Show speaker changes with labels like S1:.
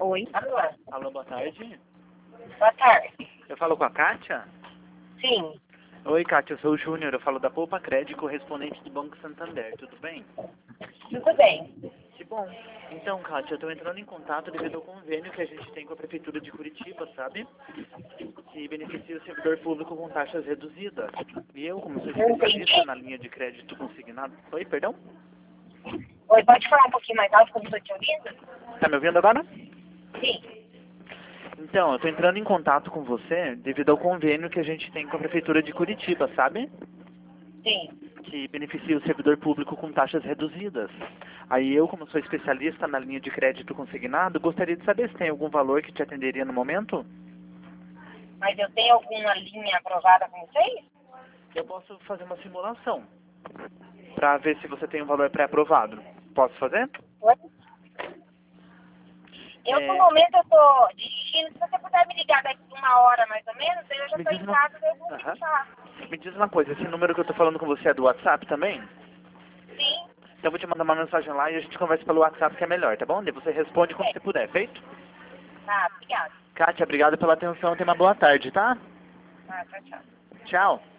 S1: Oi.
S2: Alô, boa tarde.
S1: Boa tarde.
S2: Eu falo com a Kátia?
S1: Sim.
S2: Oi, Kátia, eu sou o Júnior, eu falo da Poupa Crédito, correspondente do Banco Santander, tudo bem?
S1: Tudo bem.
S2: Que bom. Então, Kátia, eu estou entrando em contato devido ao convênio que a gente tem com a Prefeitura de Curitiba, sabe? Que beneficia o servidor público com taxas reduzidas. E eu, como sou especialista na linha de crédito consignado... Oi, perdão?
S1: Oi, pode falar um pouquinho mais alto que eu não estou te ouvindo?
S2: Tá me ouvindo agora?
S1: Sim.
S2: Então, eu estou entrando em contato com você devido ao convênio que a gente tem com a Prefeitura de Curitiba, sabe?
S1: Sim.
S2: Que beneficia o servidor público com taxas reduzidas. Aí eu, como sou especialista na linha de crédito consignado, gostaria de saber se tem algum valor que te atenderia no momento?
S1: Mas eu tenho alguma linha aprovada com vocês?
S2: Eu posso fazer uma simulação para ver se você tem um valor pré-aprovado. Posso fazer?
S1: Oi? Eu, no momento, eu estou dirigindo. Se você puder me ligar daqui a 1 hora, mais ou menos, aí eu já
S2: Me
S1: estou
S2: diz
S1: em
S2: uma...
S1: casa e eu vou
S2: Aham.
S1: fixar.
S2: Me diz uma coisa, esse número que eu estou falando com você é do WhatsApp também?
S1: Sim.
S2: Então eu vou te mandar uma mensagem lá e a gente conversa pelo WhatsApp que é melhor, tá bom? Daí você responde quando você puder, feito?
S1: Tá, obrigada.
S2: Kátia, obrigado pela atenção, tenha uma boa tarde, tá?
S1: Tá, tchau, tchau.
S2: Tchau.